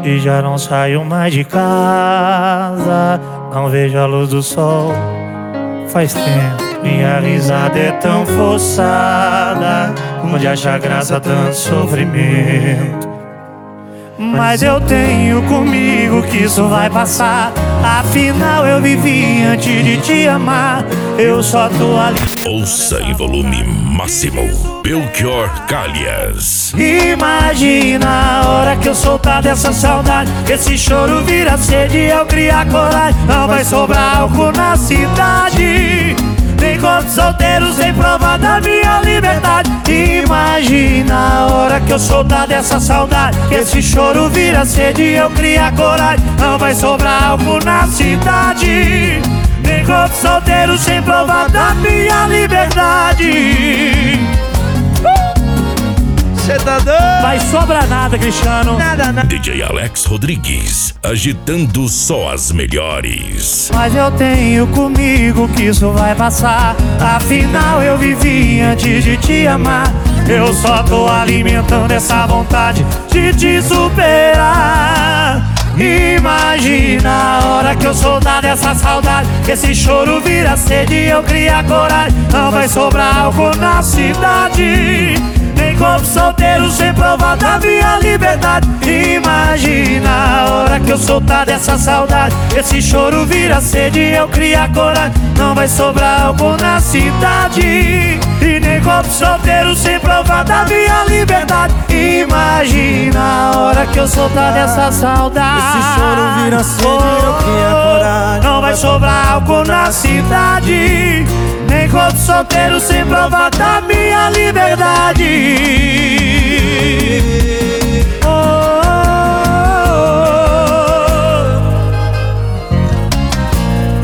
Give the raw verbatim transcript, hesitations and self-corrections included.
e já não saio mais de casa. Não vejo a luz do sol faz tempo. Minha risada é tão forçada, onde acha graça tanto sofrimento. Mas eu tenho comigo que isso vai passar. Afinal eu vivi antes de te amar. Eu só tô ali. Ouça em volume máximo Belchior Calhas. Imagina a hora que eu soltar dessa saudade, esse choro vira sede e eu criar coragem. Não vai sobrar álcool na cidade, nem corpo solteiro sem prova da minha liberdade. Imagina a hora que eu soltar dessa saudade, que esse choro vira sede e eu criar coragem. Não vai sobrar álcool na cidade, nem corpo solteiro sem prova da minha liberdade. Cê tá doido? Vai sobrar nada, Cristiano. Nada, nada. D J Alex Rodrigues, agitando só as melhores. Mas eu tenho comigo que isso vai passar. Afinal eu vivi antes de te amar. Eu só tô alimentando essa vontade de te superar. Imagina a hora que eu soltar dessa saudade, que esse choro vira sede e eu criar coragem. Não vai sobrar álcool na cidade, nem corpo solteiro sem prova da minha liberdade. Imagina a hora que eu soltar dessa saudade, esse choro vira sede e eu criar coragem. Não vai sobrar álcool na cidade, e nem corpo solteiro sem prova da minha liberdade. Imagina a hora que eu soltar dessa saudade, esse choro vira sede e eu criar coragem. não vai sobrar álcool na cidade, nem corpo solteiro sem prova da minha liberdade.